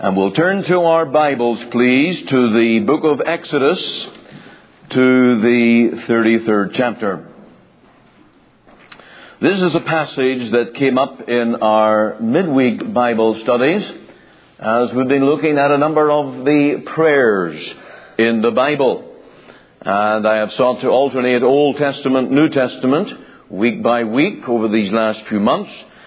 And we'll turn to our Bibles, please, to the book of Exodus, to the 33rd chapter. This is a passage that came up in our midweek Bible studies as we've been looking at a number of the prayers in the Bible. And I have sought to alternate Old Testament, New Testament, week by week over these last few months.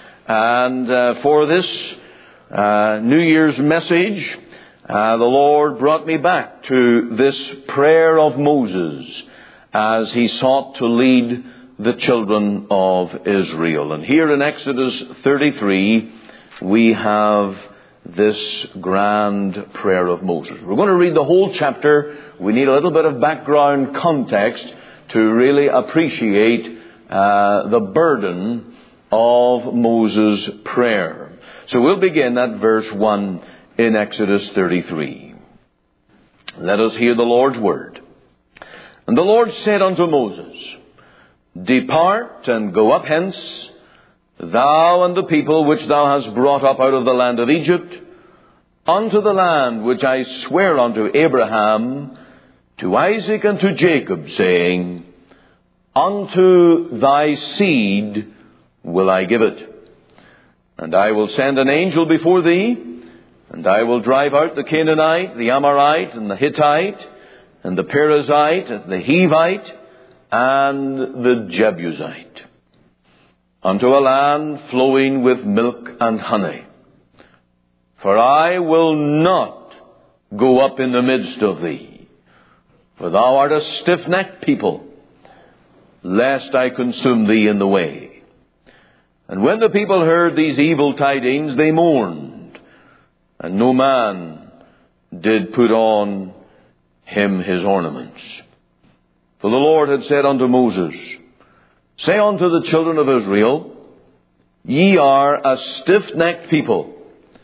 And for this New Year's message, the Lord brought me back to this prayer of Moses as he sought to lead the children of Israel. And here in Exodus 33, we have this grand prayer of Moses. We're going to read the whole chapter. We need a little bit of background context to really appreciate the burden of Moses' prayer. So we'll begin at verse 1 in Exodus 33. Let us hear the Lord's word. And the Lord said unto Moses, Depart and go up hence, thou and the people which thou hast brought up out of the land of Egypt, unto the land which I swear unto Abraham, to Isaac and to Jacob, saying, Unto thy seed will I give it. And I will send an angel before thee, and I will drive out the Canaanite, the Amorite, and the Hittite, and the Perizzite, and the Hivite, and the Jebusite, unto a land flowing with milk and honey. For I will not go up in the midst of thee, for thou art a stiff-necked people, lest I consume thee in the way. And when the people heard these evil tidings, they mourned, and no man did put on him his ornaments. For the Lord had said unto Moses, Say unto the children of Israel, Ye are a stiff-necked people.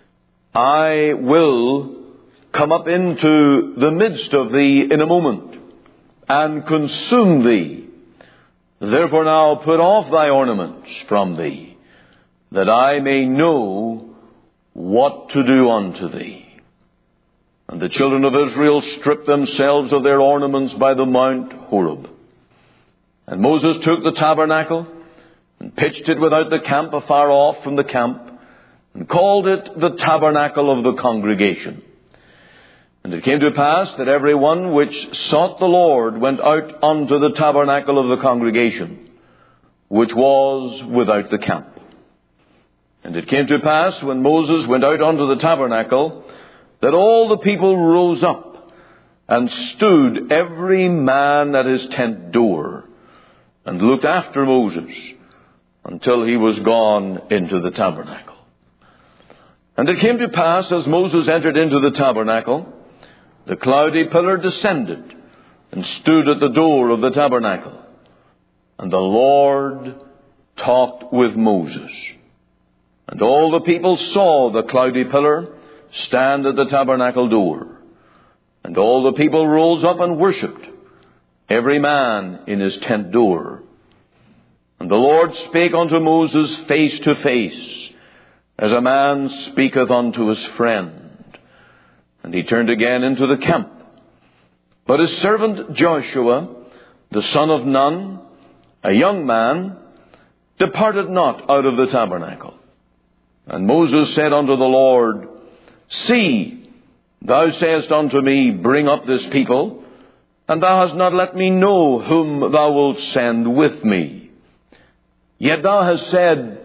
I will come up into the midst of thee in a moment, and consume thee. Therefore now put off thy ornaments from thee, that I may know what to do unto thee. And the children of Israel stripped themselves of their ornaments by the Mount Horeb. And Moses took the tabernacle, and pitched it without the camp afar off from the camp, and called it the tabernacle of the congregation. And it came to pass that every one which sought the Lord went out unto the tabernacle of the congregation, which was without the camp. And it came to pass, when Moses went out unto the tabernacle, that all the people rose up, and stood every man at his tent door, and looked after Moses, until he was gone into the tabernacle. And it came to pass, as Moses entered into the tabernacle, the cloudy pillar descended, and stood at the door of the tabernacle. And the Lord talked with Moses. And all the people saw the cloudy pillar stand at the tabernacle door. And all the people rose up and worshipped, every man in his tent door. And the Lord spake unto Moses face to face, as a man speaketh unto his friend. And he turned again into the camp. But his servant Joshua, the son of Nun, a young man, departed not out of the tabernacle. And Moses said unto the Lord, See, thou sayest unto me, Bring up this people, and thou hast not let me know whom thou wilt send with me. Yet thou hast said,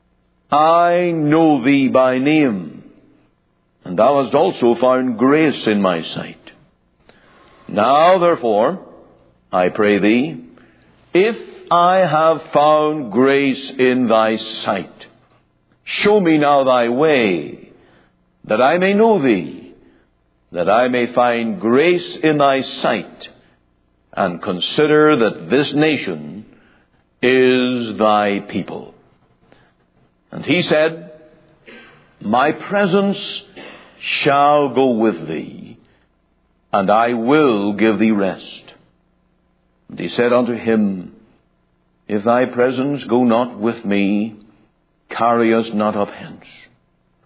I know thee by name, and thou hast also found grace in my sight. Now, therefore, I pray thee, if I have found grace in thy sight, show me now thy way, that I may know thee, that I may find grace in thy sight, and consider that this nation is thy people. And he said, My presence shall go with thee, and I will give thee rest. And he said unto him, If thy presence go not with me, carry us not up hence.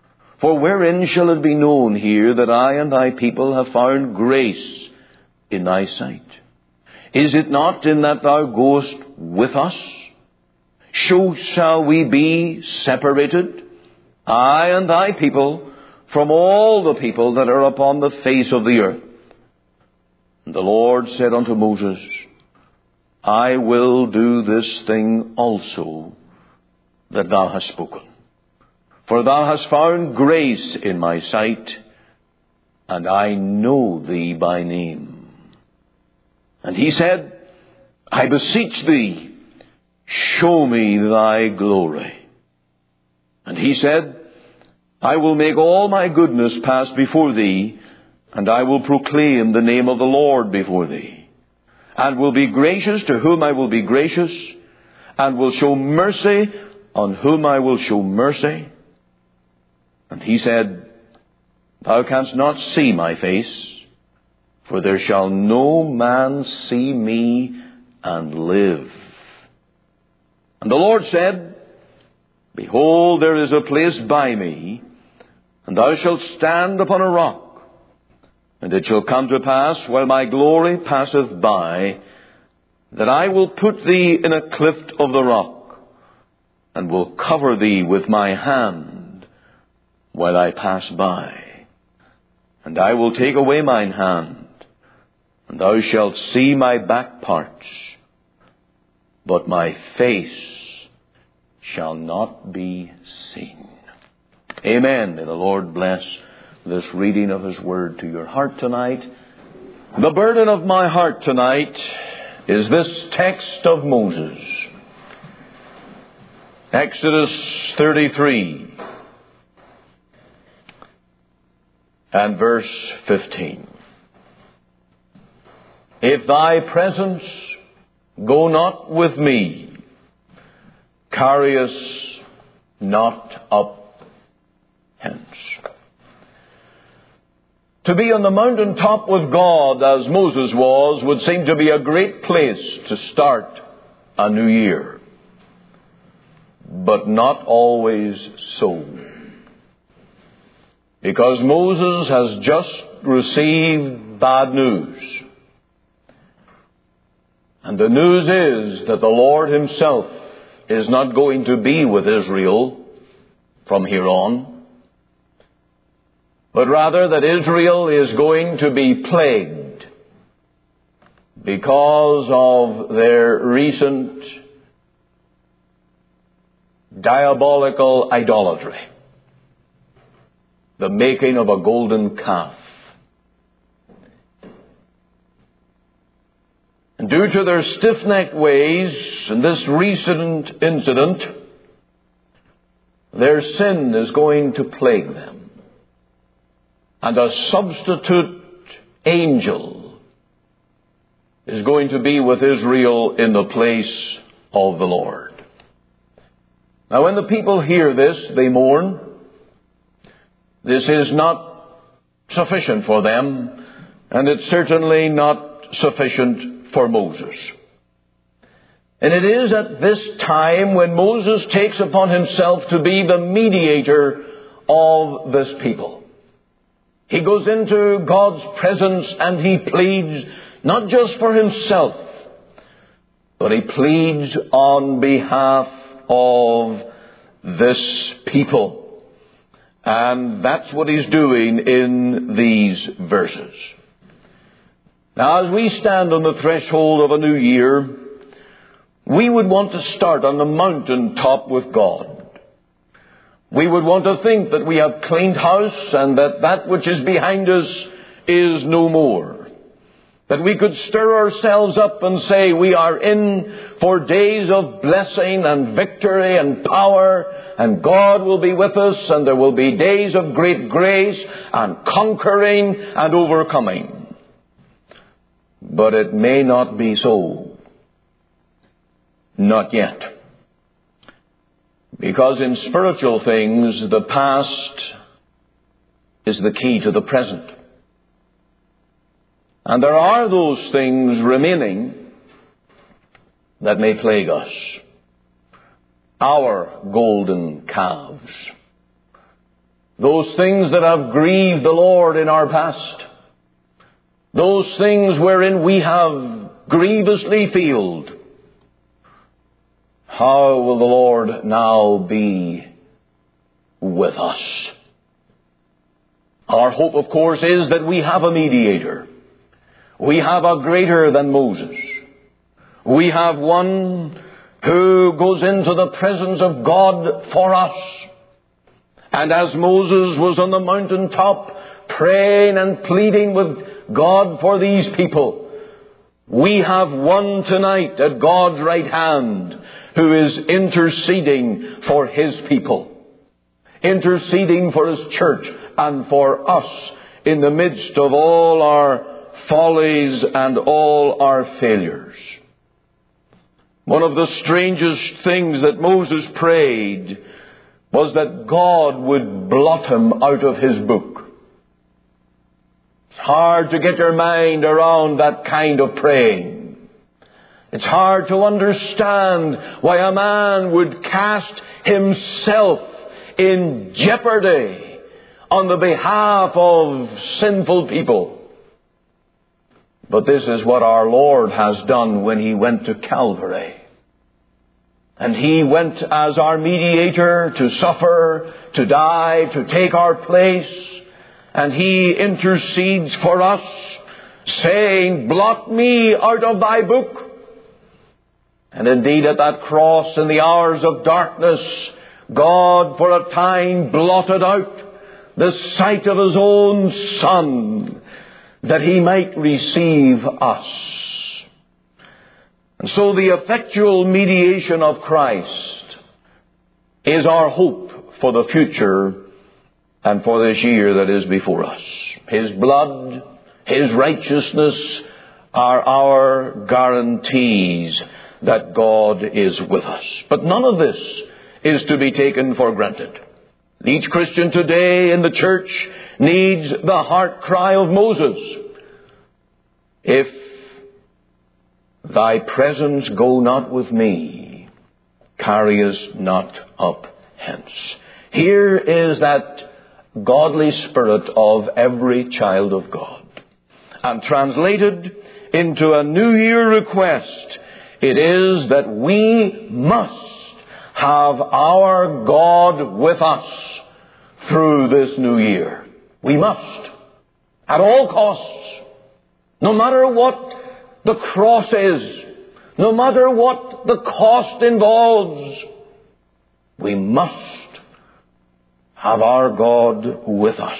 For wherein shall it be known here that I and thy people have found grace in thy sight? Is it not in that thou goest with us? So shall we be separated, I and thy people, from all the people that are upon the face of the earth. And the Lord said unto Moses, I will do this thing also that thou hast spoken. For thou hast found grace in my sight, and I know thee by name. And he said, I beseech thee, show me thy glory. And he said, I will make all my goodness pass before thee, and I will proclaim the name of the Lord before thee, and will be gracious to whom I will be gracious, and will show mercy on whom I will show mercy. And he said, Thou canst not see my face, for there shall no man see me and live. And the Lord said, Behold, there is a place by me, and thou shalt stand upon a rock. And it shall come to pass, while my glory passeth by, that I will put thee in a cleft of the rock, and will cover thee with my hand while I pass by. And I will take away mine hand, and thou shalt see my back parts, but my face shall not be seen. Amen. May the Lord bless this reading of His Word to your heart tonight. The burden of my heart tonight is this text of Moses. Exodus 33 and verse 15. If thy presence go not with me, carry us not up hence. To be on the mountaintop with God, as Moses was, would seem to be a great place to start a new year. But not always so. Because Moses has just received bad news. And the news is that the Lord Himself is not going to be with Israel from here on, but rather that Israel is going to be plagued because of their recent diabolical idolatry, the making of a golden calf. And due to their stiff-necked ways and this recent incident, their sin is going to plague them. And a substitute angel is going to be with Israel in the place of the Lord. Now, when the people hear this, they mourn. This is not sufficient for them, and it's certainly not sufficient for Moses. And it is at this time when Moses takes upon himself to be the mediator of this people. He goes into God's presence and he pleads not just for himself, but he pleads on behalf of this people. And that's what he's doing in these verses. Now, as we stand on the threshold of a new year, we would want to start on the mountaintop with God. We would want to think that we have cleaned house and that that which is behind us is no more. That we could stir ourselves up and say we are in for days of blessing and victory and power, and God will be with us, and there will be days of great grace and conquering and overcoming. But it may not be so. Not yet. Because in spiritual things, the past is the key to the present. And there are those things remaining that may plague us. Our golden calves. those things that have grieved the Lord in our past, those things wherein we have grievously failed, how will the Lord now be with us? Our hope, of course, is that we have a mediator. We have a greater than Moses. We have one who goes into the presence of God for us. And as Moses was on the mountaintop praying and pleading with God for these people, we have one tonight at God's right hand who is interceding for His people, interceding for His church and for us in the midst of all our follies and all our failures. One of the strangest things that Moses prayed was that God would blot him out of His book. It's hard to get your mind around that kind of praying. It's hard to understand why a man would cast himself in jeopardy on the behalf of sinful people. But this is what our Lord has done when He went to Calvary. And He went as our mediator to suffer, to die, to take our place. And He intercedes for us, saying, blot me out of thy book. And indeed at that cross in the hours of darkness, God for a time blotted out the sight of His own Son, that He might receive us. And so the effectual mediation of Christ is our hope for the future and for this year that is before us. His blood, His righteousness are our guarantees that God is with us. But none of this is to be taken for granted. Each Christian today in the church needs the heart cry of Moses. If thy presence go not with me, carry us not up hence. Here is that godly spirit of every child of God. And translated into a New Year request, it is that we must have our God with us through this new year. We must. At all costs. No matter what the cross is. No matter what the cost involves. We must have our God with us.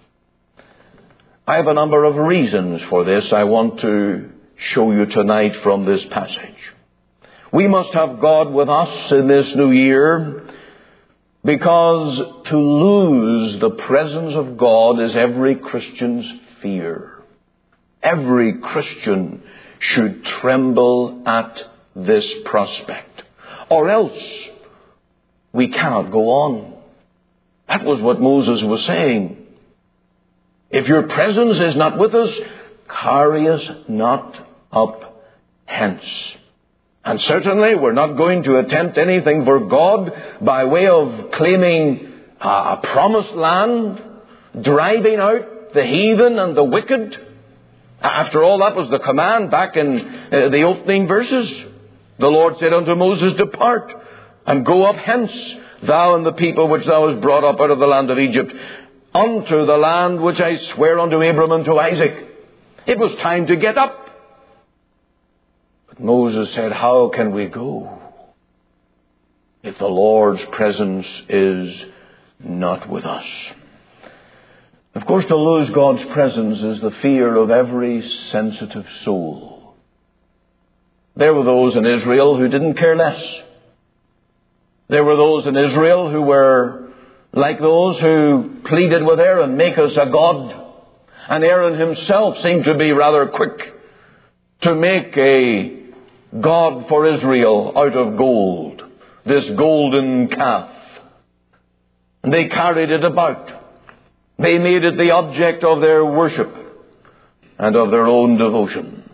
I have a number of reasons for this I want to show you tonight from this passage. We must have God with us in this new year because to lose the presence of God is every Christian's fear. Every Christian should tremble at this prospect, or else we cannot go on. That was what Moses was saying. If your presence is not with us, carry us not up hence. And certainly we're not going to attempt anything for God by way of claiming a promised land, driving out the heathen and the wicked. After all, that was the command back in the opening verses. The Lord said unto Moses, depart and go up hence, thou and the people which thou hast brought up out of the land of Egypt, unto the land which I swear unto Abram and to Isaac. It was time to get up. But Moses said, how can we go if the Lord's presence is not with us? Of course, to lose God's presence is the fear of every sensitive soul. There were those in Israel who didn't care less. There were those in Israel who were like those who pleaded with Aaron, make us a god. And Aaron himself seemed to be rather quick to make a god for Israel out of gold, this golden calf. And they carried it about. They made it the object of their worship and of their own devotion.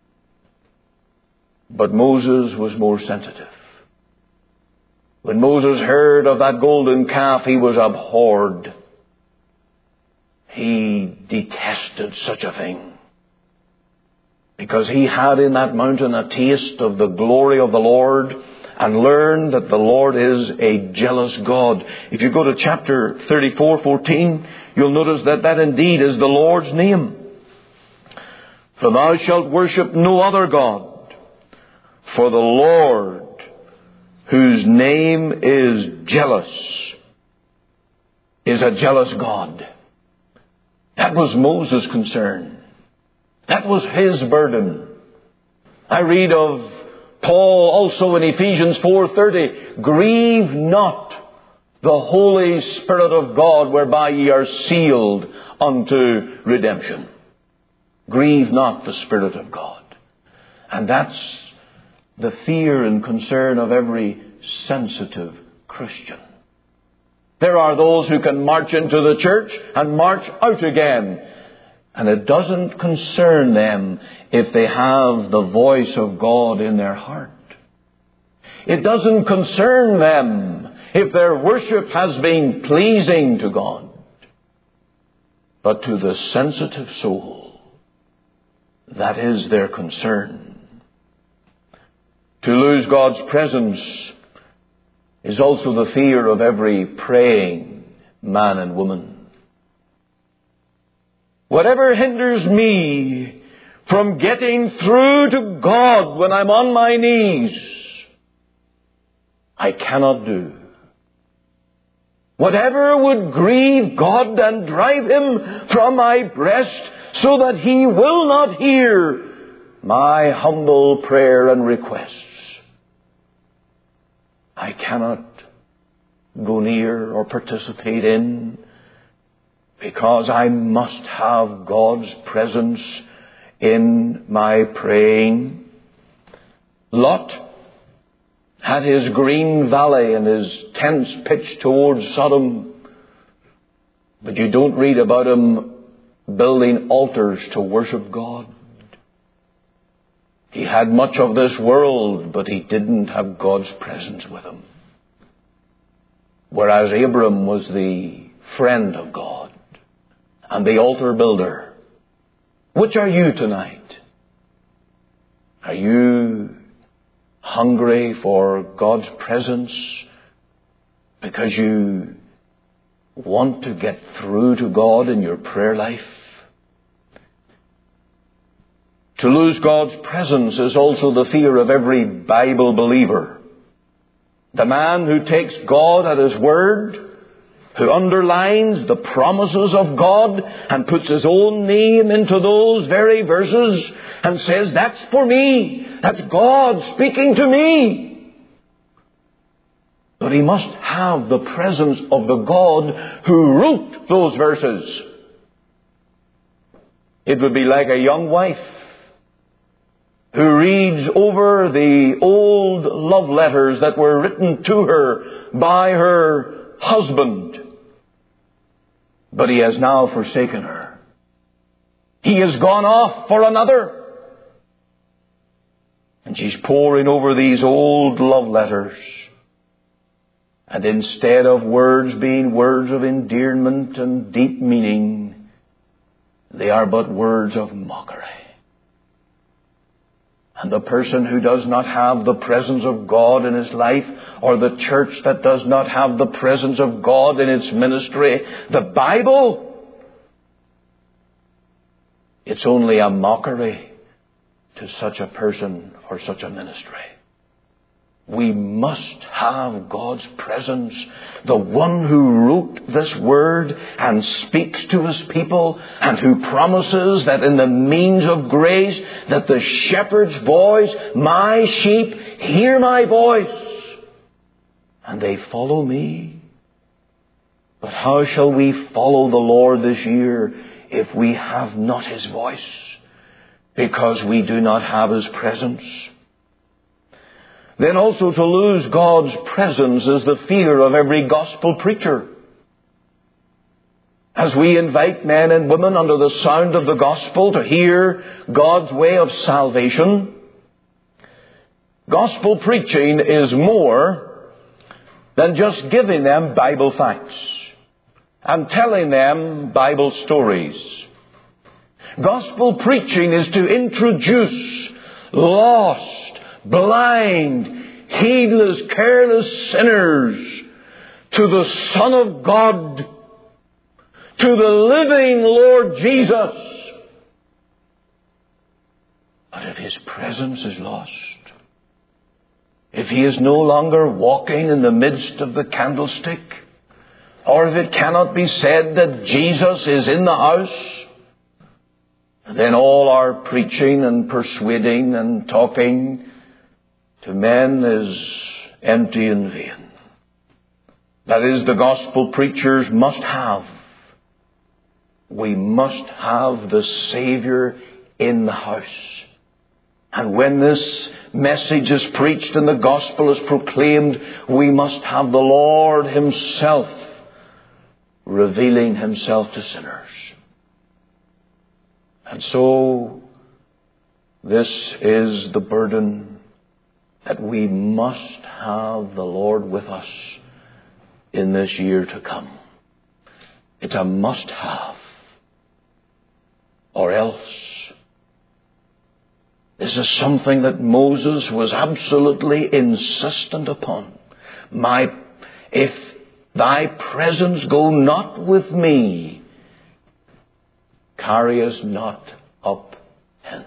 But Moses was more sensitive. When Moses heard of that golden calf, he was abhorred. he detested such a thing. Because he had in that mountain a taste of the glory of the Lord and learned that the Lord is a jealous God. If you go to chapter 34:14, you'll notice that that indeed is the Lord's name. For thou shalt worship no other God, for the Lord, whose name is jealous, is a jealous God. That was Moses' concern. That was his burden. I read of Paul also in Ephesians 4:30, grieve not the Holy Spirit of God, whereby ye are sealed unto redemption. Grieve not the Spirit of God. And that's the fear and concern of every sensitive Christian. There are those who can march into the church and march out again. And it doesn't concern them if they have the voice of God in their heart. It doesn't concern them if their worship has been pleasing to God. But to the sensitive soul, that is their concern. To lose God's presence is also the fear of every praying man and woman. Whatever hinders me from getting through to God when I'm on my knees, I cannot do. Whatever would grieve God and drive Him from my breast so that He will not hear my humble prayer and requests, I cannot go near or participate in, because I must have God's presence in my praying. Lot had his green valley and his tents pitched towards Sodom, but you don't read about him building altars to worship God. He had much of this world, but he didn't have God's presence with him. Whereas Abram was the friend of God and the altar builder. Which are you tonight? Are you hungry for God's presence because you want to get through to God in your prayer life? To lose God's presence is also the fear of every Bible believer. The man who takes God at His word, who underlines the promises of God and puts his own name into those very verses and says, that's for me. That's God speaking to me. But he must have the presence of the God who wrote those verses. It would be like a young wife who reads over the old love letters that were written to her by her husband. But he has now forsaken her. He has gone off for another. And she's poring over these old love letters. And instead of words being words of endearment and deep meaning, they are but words of mockery. And the person who does not have the presence of God in his life, or the church that does not have the presence of God in its ministry, the Bible, it's only a mockery to such a person or such a ministry. We must have God's presence, the one who wrote this word and speaks to His people, and who promises that in the means of grace that the shepherd's voice, my sheep hear my voice, and they follow me. But how shall we follow the Lord this year if we have not His voice? Because we do not have His presence. Then also to lose God's presence is the fear of every gospel preacher. As we invite men and women under the sound of the gospel to hear God's way of salvation, gospel preaching is more than just giving them Bible facts. and telling them Bible stories. Gospel preaching is to introduce lost, blind, heedless, careless sinners to the Son of God, to the living Lord Jesus. But if His presence is lost, if He is no longer walking in the midst of the candlestick, or if it cannot be said that Jesus is in the house, then all our preaching and persuading and talking to men is empty and vain. That is, the gospel preachers must have. We must have the Savior in the house. And when this message is preached and the gospel is proclaimed, we must have the Lord Himself revealing Himself to sinners. And so, this is the burden, that we must have the Lord with us in this year to come. It's a must-have. Or else. This is something that Moses was absolutely insistent upon. If thy presence go not with me, carry us not up hence.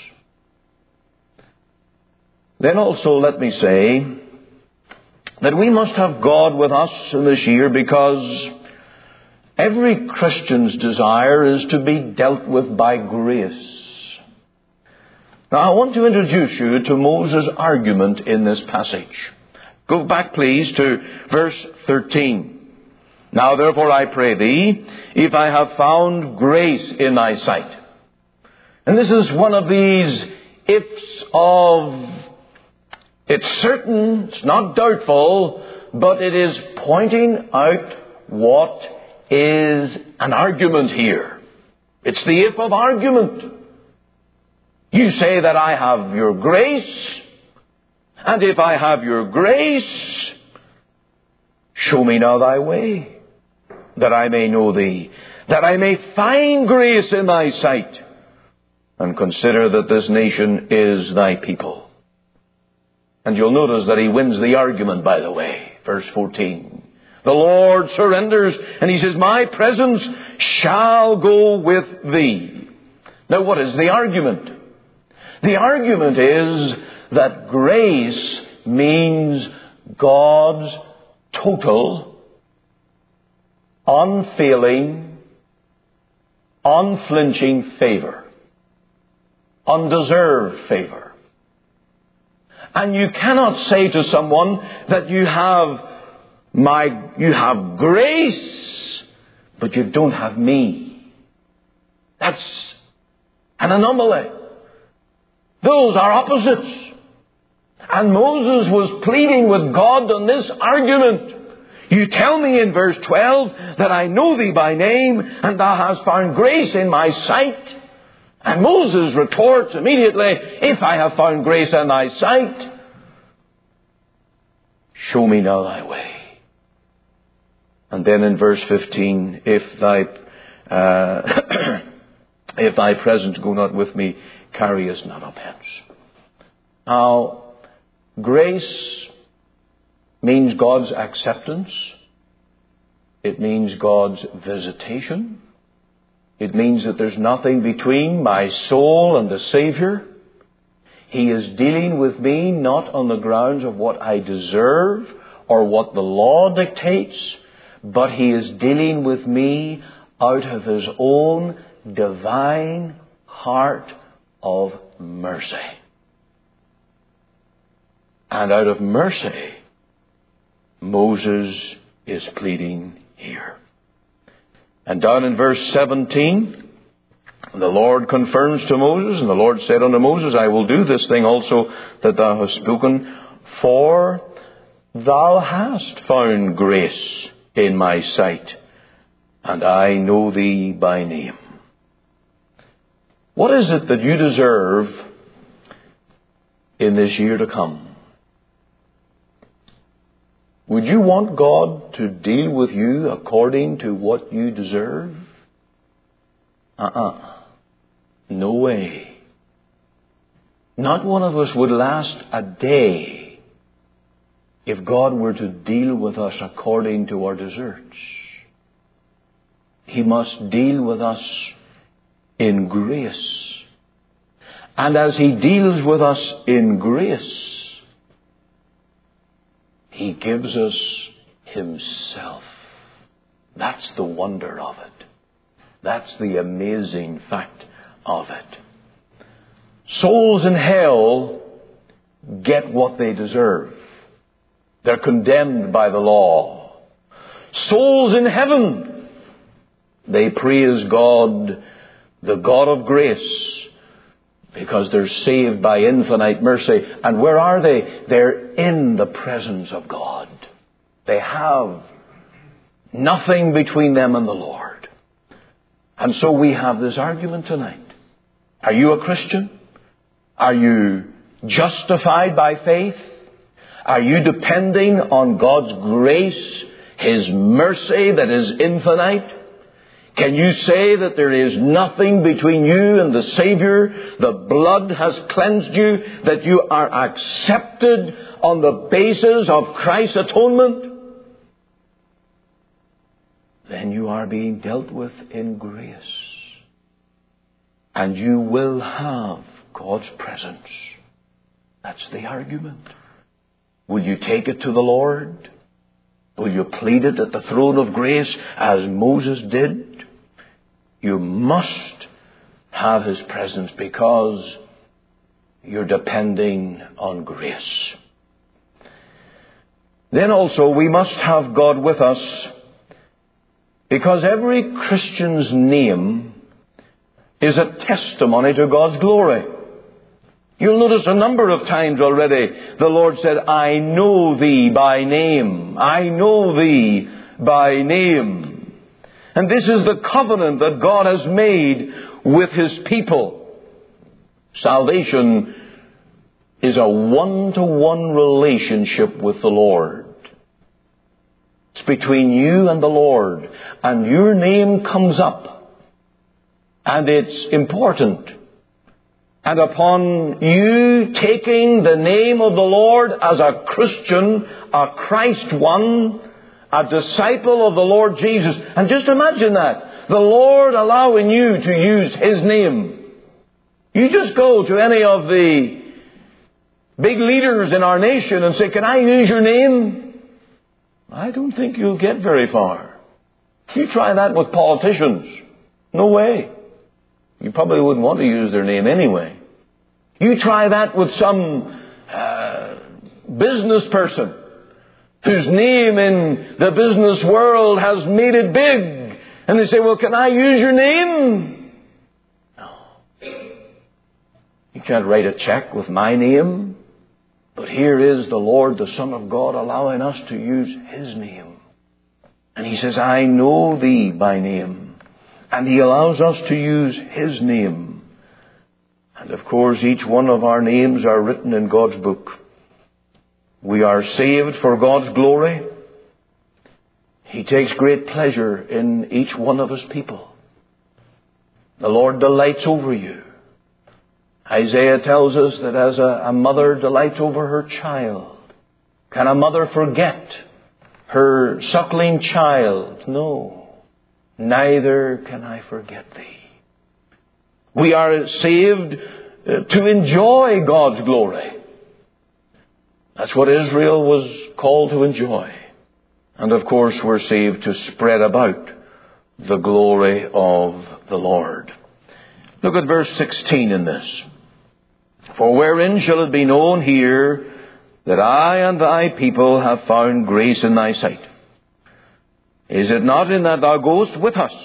Then also let me say that we must have God with us in this year, because every Christian's desire is to be dealt with by grace. Now I want to introduce you to Moses' argument in this passage. Go back please to verse 13. Now therefore I pray thee, if I have found grace in thy sight. And this is one of these ifs of, it's certain, it's not doubtful, but it is pointing out what is an argument here. It's the if of argument. You say that I have your grace, and if I have your grace, show me now thy way, that I may know thee, that I may find grace in thy sight, and consider that this nation is thy people. And you'll notice that he wins the argument, by the way. Verse 14. The Lord surrenders, and He says, my presence shall go with thee. Now what is the argument? The argument is that grace means God's total, unfailing, unflinching favor. Undeserved favor. And you cannot say to someone that you have grace, but you don't have me. That's an anomaly. Those are opposites. And Moses was pleading with God on this argument. You tell me in verse 12 that I know thee by name, and thou hast found grace in my sight. And Moses retorts immediately, if I have found grace in thy sight, show me now thy way. And then in verse 15, if thy presence go not with me, carry us not up hence. Now, grace means God's acceptance. It means God's visitation. It means that there's nothing between my soul and the Savior. He is dealing with me not on the grounds of what I deserve or what the law dictates, but He is dealing with me out of His own divine heart of mercy. And out of mercy, Moses is pleading here. And down in verse 17, the Lord confirms to Moses, and the Lord said unto Moses, I will do this thing also that thou hast spoken, for thou hast found grace in my sight, and I know thee by name. What is it that you deserve in this year to come? Would you want God to deal with you according to what you deserve? No way. Not one of us would last a day if God were to deal with us according to our deserts. He must deal with us in grace. And as He deals with us in grace, He gives us Himself. That's the wonder of it. That's the amazing fact of it. Souls in hell get what they deserve. They're condemned by the law. Souls in heaven, they praise God, the God of grace, because they're saved by infinite mercy. And where are they? They're in the presence of God. They have nothing between them and the Lord. And so we have this argument tonight. Are you a Christian? Are you justified by faith? Are you depending on God's grace, His mercy that is infinite? Can you say that there is nothing between you and the Savior? The blood has cleansed you, that you are accepted on the basis of Christ's atonement? Then you are being dealt with in grace. And you will have God's presence. That's the argument. Will you take it to the Lord? Will you plead it at the throne of grace as Moses did? You must have His presence because you're depending on grace. Then also we must have God with us because every Christian's name is a testimony to God's glory. You'll notice a number of times already the Lord said, I know thee by name. I know thee by name. And this is the covenant that God has made with His people. Salvation is a one-to-one relationship with the Lord. It's between you and the Lord. And your name comes up. And it's important. And upon you taking the name of the Lord as a Christian, a Christ one, a disciple of the Lord Jesus. And just imagine that. The Lord allowing you to use His name. You just go to any of the big leaders in our nation and say, can I use your name? I don't think you'll get very far. You try that with politicians. No way. You probably wouldn't want to use their name anyway. You try that with some business person whose name in the business world has made it big. And they say, well, can I use your name? No. You can't write a check with my name. But here is the Lord, the Son of God, allowing us to use His name. And He says, I know thee by name. And He allows us to use His name. And of course, each one of our names are written in God's book. We are saved for God's glory. He takes great pleasure in each one of His people. The Lord delights over you. Isaiah tells us that as a mother delights over her child, can a mother forget her suckling child? No, neither can I forget thee. We are saved to enjoy God's glory. That's what Israel was called to enjoy. And of course we're saved to spread about the glory of the Lord. Look at verse 16 in this. For wherein shall it be known here that I and thy people have found grace in thy sight? Is it not in that thou goest with us?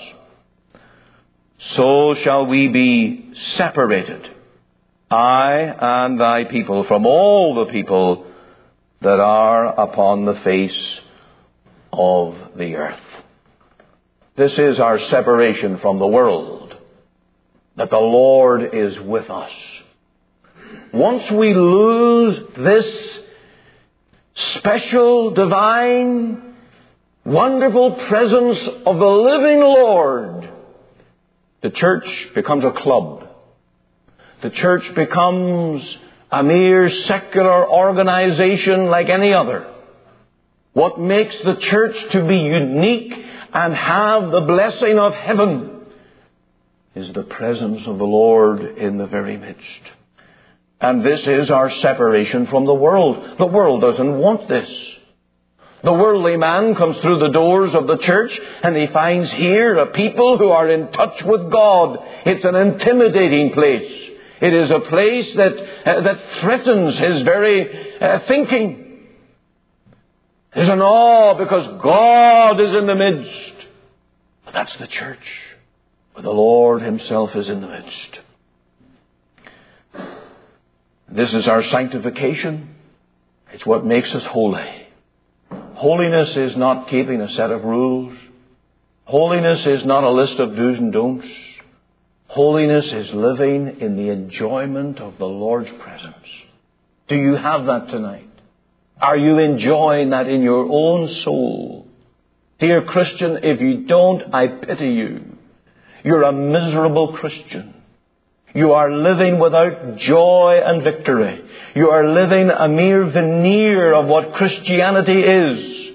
So shall we be separated, I and thy people, from all the people that are upon the face of the earth. This is our separation from the world, that the Lord is with us. Once we lose this special, divine, wonderful presence of the living Lord, the church becomes a club. The church becomes a mere secular organization like any other. What makes the church to be unique and have the blessing of heaven is the presence of the Lord in the very midst. And this is our separation from the world. The world doesn't want this. The worldly man comes through the doors of the church and he finds here a people who are in touch with God. It's an intimidating place. It is a place that threatens his very thinking. There's an awe because God is in the midst. But that's the church, where the Lord Himself is in the midst. This is our sanctification. It's what makes us holy. Holiness is not keeping a set of rules. Holiness is not a list of do's and don'ts. Holiness is living in the enjoyment of the Lord's presence. Do you have that tonight? Are you enjoying that in your own soul? Dear Christian, if you don't, I pity you. You're a miserable Christian. You are living without joy and victory. You are living a mere veneer of what Christianity is.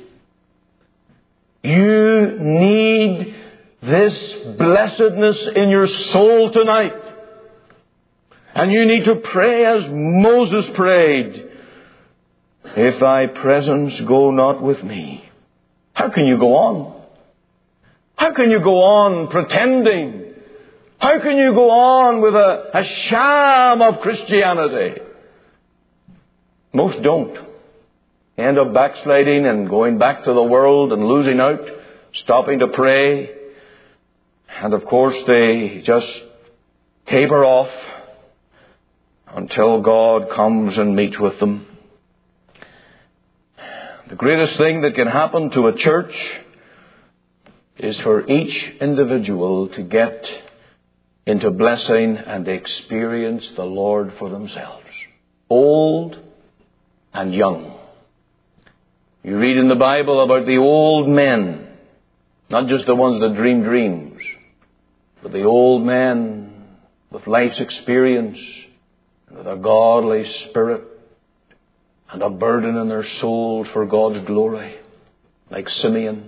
You need this blessedness in your soul tonight. And you need to pray as Moses prayed. If thy presence go not with me. How can you go on? How can you go on pretending? How can you go on with a sham of Christianity? Most don't. End up backsliding and going back to the world and losing out, stopping to pray. And of course they just taper off until God comes and meets with them. The greatest thing that can happen to a church is for each individual to get into blessing and experience the Lord for themselves. Old and young. You read in the Bible about the old men, not just the ones that dream dreams, but the old men with life's experience, and with a godly spirit, and a burden in their souls for God's glory, like Simeon.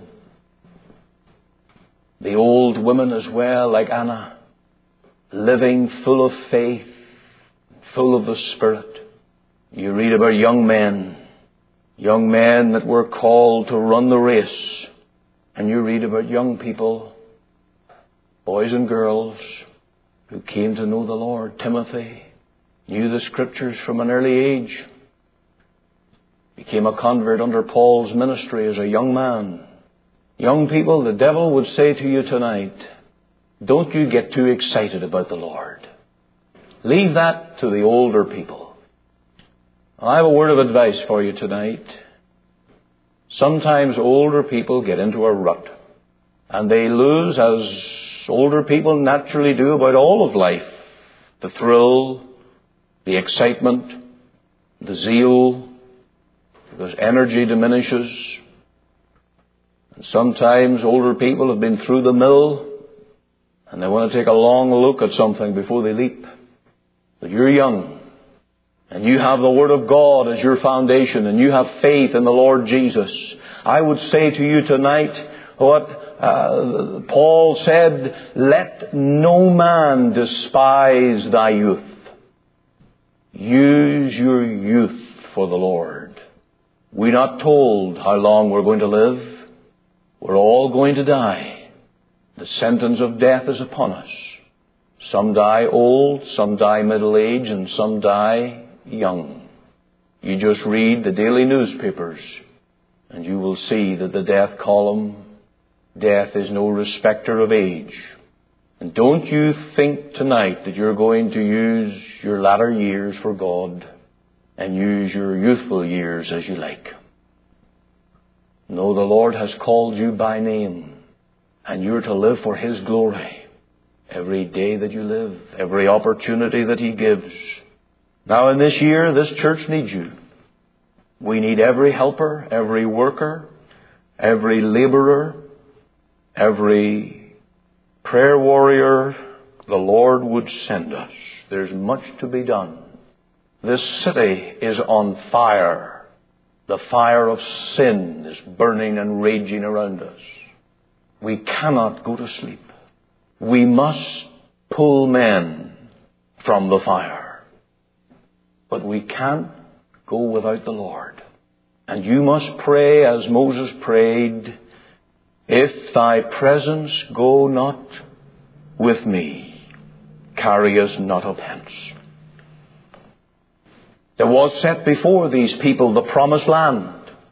The old women as well, like Anna, living full of faith, full of the Spirit. You read about young men that were called to run the race. And you read about young people, boys and girls, who came to know the Lord. Timothy knew the Scriptures from an early age. Became a convert under Paul's ministry as a young man. Young people, the devil would say to you tonight, don't you get too excited about the Lord. Leave that to the older people. I have a word of advice for you tonight. Sometimes older people get into a rut. And they lose, as older people naturally do, about all of life. The thrill, the excitement, the zeal, because energy diminishes. And sometimes older people have been through the mill and they want to take a long look at something before they leap. But you're young and you have the Word of God as your foundation and you have faith in the Lord Jesus. I would say to you tonight what Paul said, let no man despise thy youth. Use your youth for the Lord. We're not told how long we're going to live. We're all going to die. The sentence of death is upon us. Some die old, some die middle-aged, and some die young. You just read the daily newspapers, and you will see that the death column, death is no respecter of age. And don't you think tonight that you're going to use your latter years for God and use your youthful years as you like. No, the Lord has called you by name, and you're to live for His glory every day that you live, every opportunity that He gives. Now in this year, this church needs you. We need every helper, every worker, every laborer, every prayer warrior the Lord would send us. There's much to be done. This city is on fire. The fire of sin is burning and raging around us. We cannot go to sleep. We must pull men from the fire. But we can't go without the Lord. And you must pray as Moses prayed, "If thy presence go not with me, carry us not up hence." There was set before these people the promised land.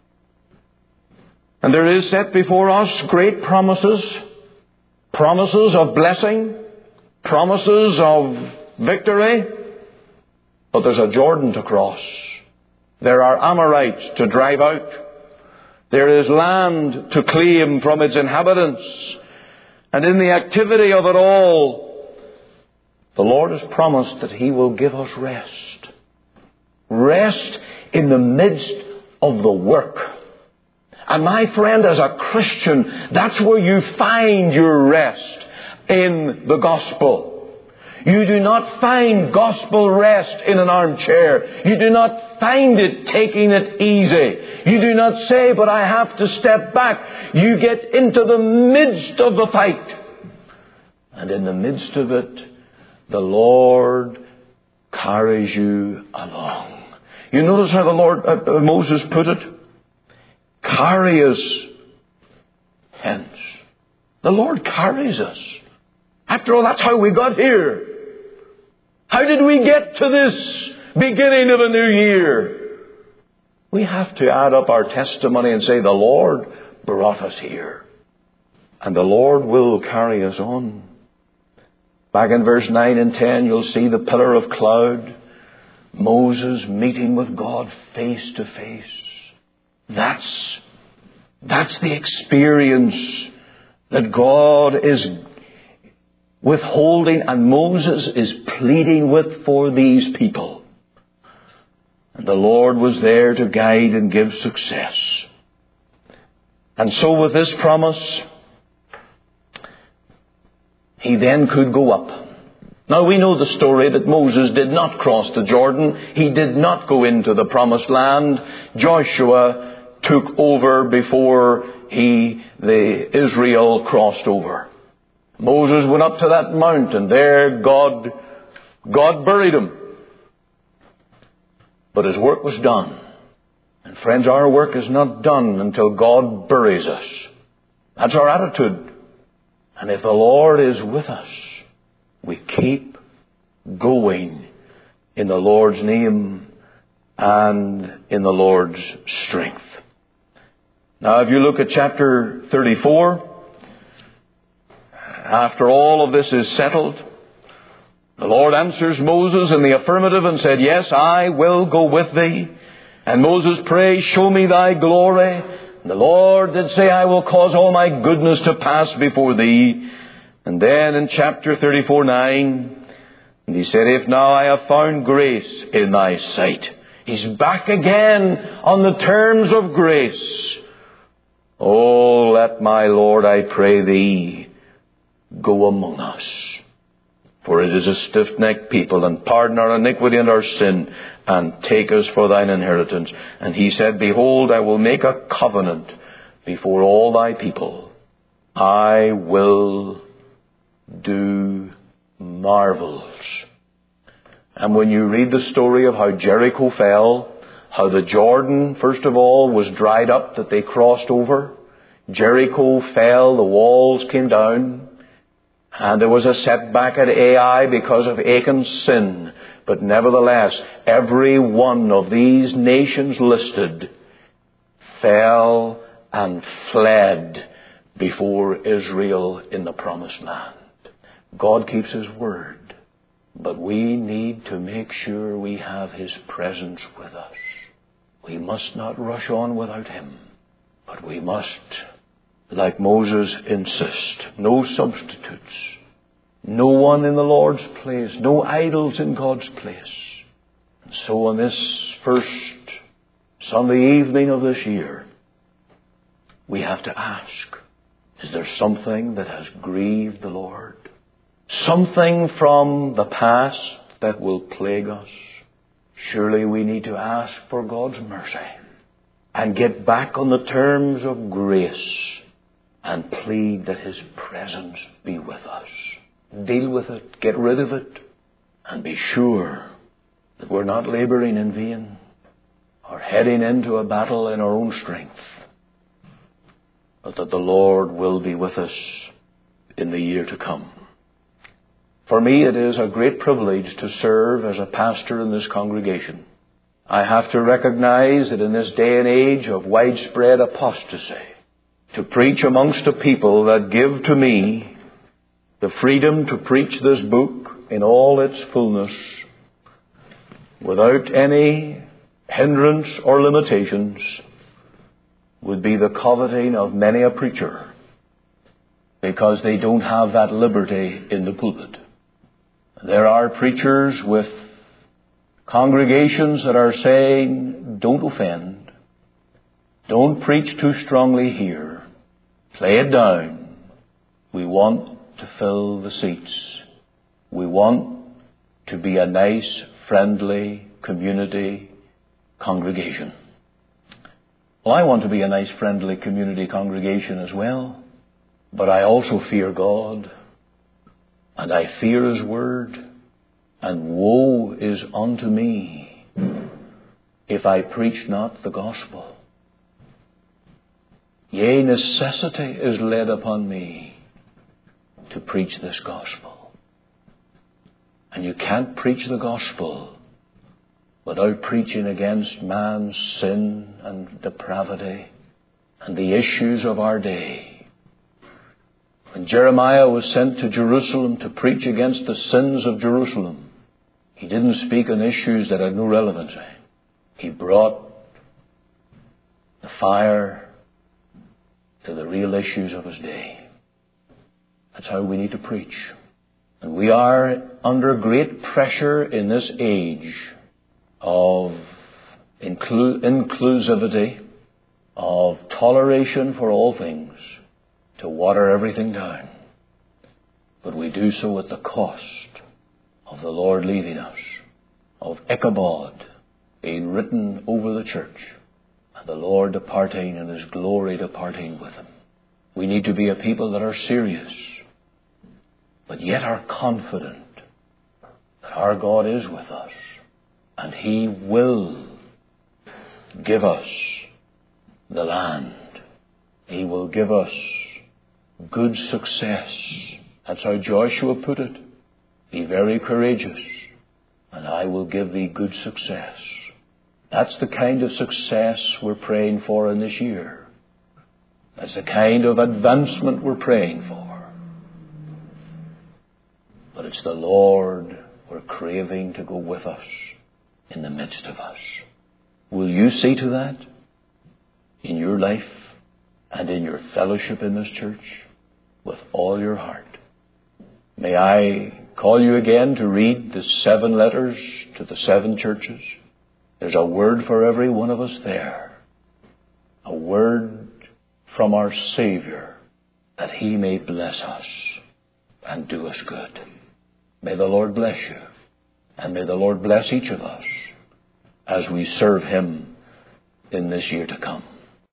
And there is set before us great promises. Promises of blessing. Promises of victory. But there's a Jordan to cross. There are Amorites to drive out. There is land to claim from its inhabitants. And in the activity of it all, the Lord has promised that He will give us rest. Rest in the midst of the work. And my friend, as a Christian, that's where you find your rest, in the gospel. You do not find gospel rest in an armchair. You do not find it taking it easy. You do not say, "But I have to step back." You get into the midst of the fight. And in the midst of it, the Lord carries you along. You notice how the Lord, Moses put it? Carry us hence. The Lord carries us. After all, that's how we got here. How did we get to this beginning of a new year? We have to add up our testimony and say, the Lord brought us here. And the Lord will carry us on. Back in verse 9 and 10, you'll see the pillar of cloud. Moses meeting with God face to face. That's the experience that God is withholding and Moses is pleading with for these people. And the Lord was there to guide and give success. And so with this promise, he then could go up. Now we know the story that Moses did not cross the Jordan. He did not go into the promised land. Joshua took over before Israel crossed over. Moses went up to that mountain. There God buried him. But his work was done. And friends, our work is not done until God buries us. That's our attitude. And if the Lord is with us, we keep going in the Lord's name and in the Lord's strength. Now, if you look at chapter 34, after all of this is settled, the Lord answers Moses in the affirmative and said, "Yes, I will go with thee." And Moses prayed, "Show me thy glory." And the Lord did say, "I will cause all my goodness to pass before thee." And then in chapter 34:9, and he said, "If now I have found grace in thy sight." He's back again on the terms of grace. "Oh, let my Lord, I pray thee, go among us. For it is a stiff-necked people, and pardon our iniquity and our sin, and take us for thine inheritance." And he said, "Behold, I will make a covenant before all thy people. I will do marvels." And when you read the story of how Jericho fell, how the Jordan, first of all, was dried up that they crossed over. Jericho fell, the walls came down. And there was a setback at Ai because of Achan's sin. But nevertheless, every one of these nations listed fell and fled before Israel in the promised land. God keeps His word. But we need to make sure we have His presence with us. We must not rush on without Him. But we must, like Moses, insist. No substitutes. No one in the Lord's place. No idols in God's place. And so on this first Sunday evening of this year, we have to ask, is there something that has grieved the Lord? Something from the past that will plague us? Surely we need to ask for God's mercy and get back on the terms of grace and plead that His presence be with us. Deal with it, get rid of it, and be sure that we're not laboring in vain or heading into a battle in our own strength, but that the Lord will be with us in the year to come. For me, it is a great privilege to serve as a pastor in this congregation. I have to recognize that in this day and age of widespread apostasy, to preach amongst a people that give to me the freedom to preach this book in all its fullness, without any hindrance or limitations, would be the coveting of many a preacher, because they don't have that liberty in the pulpit. There are preachers with congregations that are saying, don't offend, don't preach too strongly here, play it down. We want to fill the seats. We want to be a nice, friendly community congregation. Well, I want to be a nice, friendly community congregation as well, but I also fear God, and I fear His Word, and woe is unto me if I preach not the gospel. Yea, necessity is laid upon me to preach this gospel. And you can't preach the gospel without preaching against man's sin and depravity and the issues of our day. When Jeremiah was sent to Jerusalem to preach against the sins of Jerusalem, he didn't speak on issues that had no relevancy. He brought the fire to the real issues of his day. That's how we need to preach. And we are under great pressure in this age of inclusivity, of toleration for all things, to water everything down. But we do so at the cost of the Lord leaving us, of Ichabod being written over the church, and the Lord departing and His glory departing with Him. We need to be a people that are serious, but yet are confident that our God is with us, and He will give us the land. He will give us good success. That's how Joshua put it. Be very courageous, and I will give thee good success. That's the kind of success we're praying for in this year. That's the kind of advancement we're praying for. But it's the Lord we're craving to go with us in the midst of us. Will you see to that in your life and in your fellowship in this church with all your heart? May I call you again to read the 7 letters to the 7 churches. There's a word for every one of us there. A word from our Savior that He may bless us and do us good. May the Lord bless you, and may the Lord bless each of us as we serve Him in this year to come.